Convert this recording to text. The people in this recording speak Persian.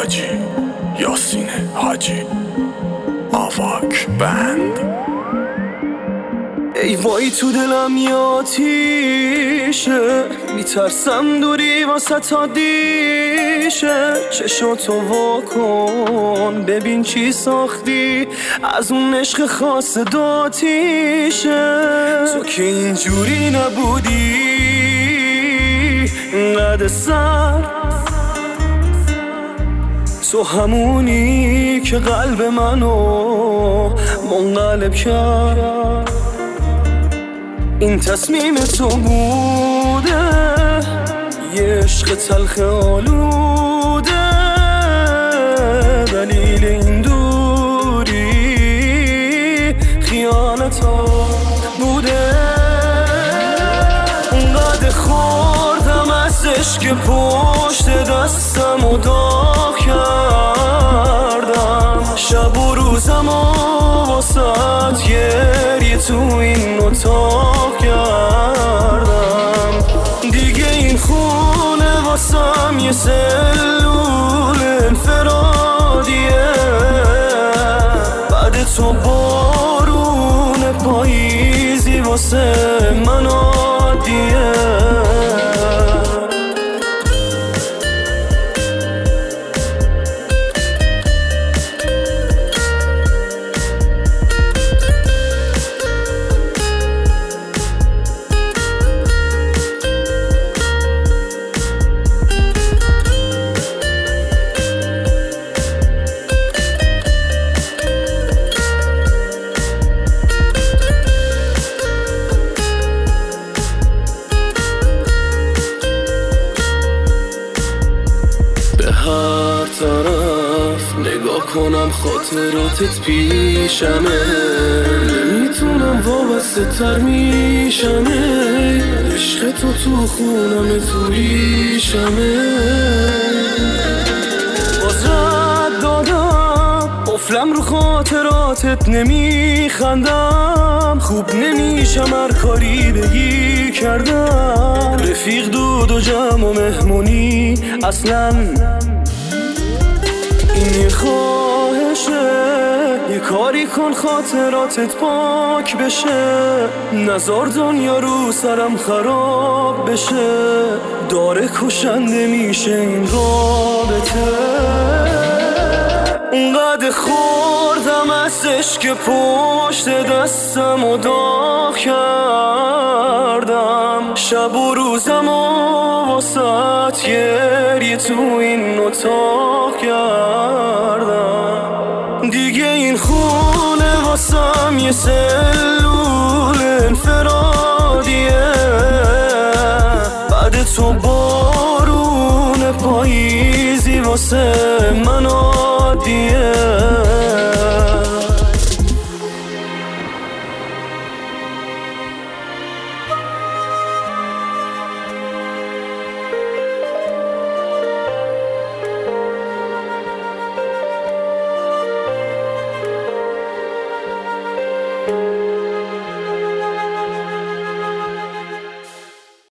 حاجی یاسین حاجی آواک بند. ای وای تو دلم یه آتیشه، میترسم دوری واسه تا دیشه. چشاتو واکن ببین چی ساختی، از اون عشق خاص داتیشه. تو که اینجوری نبودی اینقدر سر، تو همونی که قلب منو منقلب کرد. این تصمیم تو بوده، یه عشق تلخ آلوده. دلیل این دوری خیانت ها بوده. اونقدر خوردم از عشق پشت دستم و داغ کردم. شب و روزم و واسط گریه تو این اتاق کردم. دیگه این خونه واسم یه سلول انفرادیه. بعد تو بارون پاییزی واسه من عادیه. هر طرف نگاه کنم خاطراتت پیشمه. نمیتونم وابسته تر میشمه. عشق تو خونم تو ریشمه. باز رد دادم قفلم رو خاطراتت نمیخندم. خوب نمیشم هر کاری بگی کردم. رفیق دود و جمع و مهمونی اصلا این یه خواهشه. یه کاری کن خاطراتت پاک بشه. نزار دنیا رو سرم خراب بشه. داره کشنده میشه این رابطه. اونقدر خوردم از عشق پشت دستم و داغ کردم. شب و روزم و واسط گریه تو این اتاق کردم. دیگه این خونه واسم یه سلول انفرادیه. بعد تو بارون پاییزی واسه من عادیه.